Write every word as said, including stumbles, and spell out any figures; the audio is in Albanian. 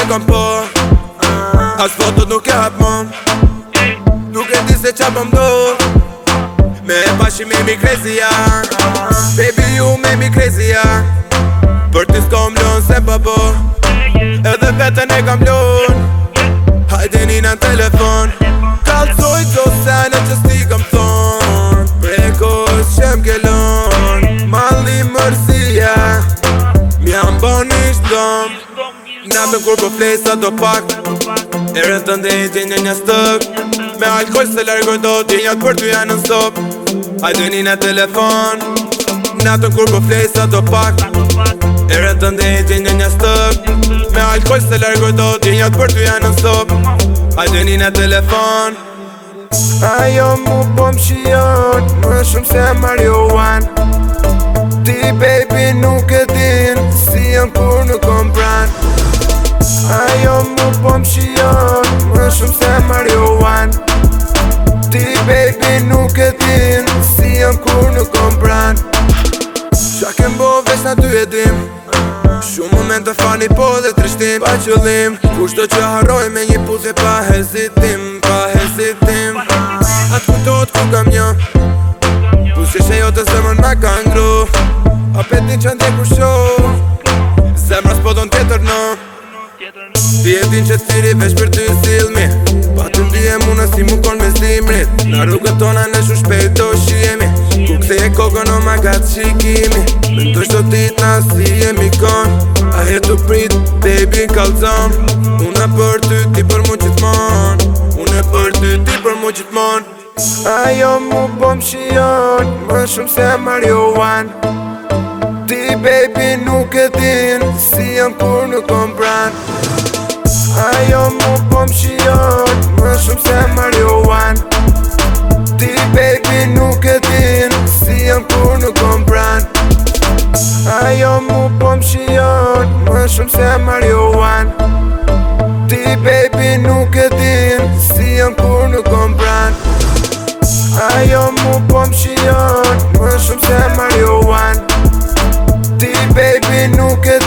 kom po As fotot nuk e hap mon Nuk e di se qa po mdo Me e pashi me mi crazy ja Baby ju me mi crazy ja Për ty s'kom lon se babo Edhe vetën e kam lon Hajde nina në telefon Kalzoj qo sene që s'ti kam thon Prekos që m'kelon Malli mërsia M'jam bon ish dom Natën kur po flesa do pak Erën të ndejti një një stëk Me alkohol se largoj do t'injat për t'u janë në stop Hajde një në telefon Natën kur po flesa do pak Erën të ndejti një një stëk Me alkohol se largoj do t'injat për t'u janë në stop Hajde një në telefon Ajo mu po m'shion Më shumë se Marioan Ti baby nuk e din Si jën kur nuk kom pran Ajo mu po m'shion Më shumë se Marioan Ti baby nuk e din Si jën kur nuk kom pran Qa kem bo veç na ty e dim Shumë momente fani po dhe trishtim Pa qëllim Kushto që harroj me një puthje pa hezitim Pa hezitim Atë kujtot ku kam një Pushe që jo të zemrën me ka ngru Apetin që ndje ku show Zemra s'po don tjetër no Ti e din që t'iri veç për ty silmi Pa të ndije muna si mu kon me zimrit Na rrugët tona në shu shpejt do shiemi Ku kthe e kokën o ma gatë shikimi Mendoj shto dit na si jemi kon A jetu prit, baby kalzon Una për ty, ti për mu gjithmon Une për ty, ti për mu gjithmon Ajo mu po m'shion Më shumë se Marioan Ti baby nuk e din Si jën kur nuk kom pran Ajo mu po m'shion Më shumë se Marioan Ti baby nuk e din Si jën kur nuk kom pran Ajo mu po m'shion Më shumë se Marioan Ti baby nuk e din Si jën kur nuk kom pran Ajo mu po m'shion Më shumë se Marioan Ti baby nuk e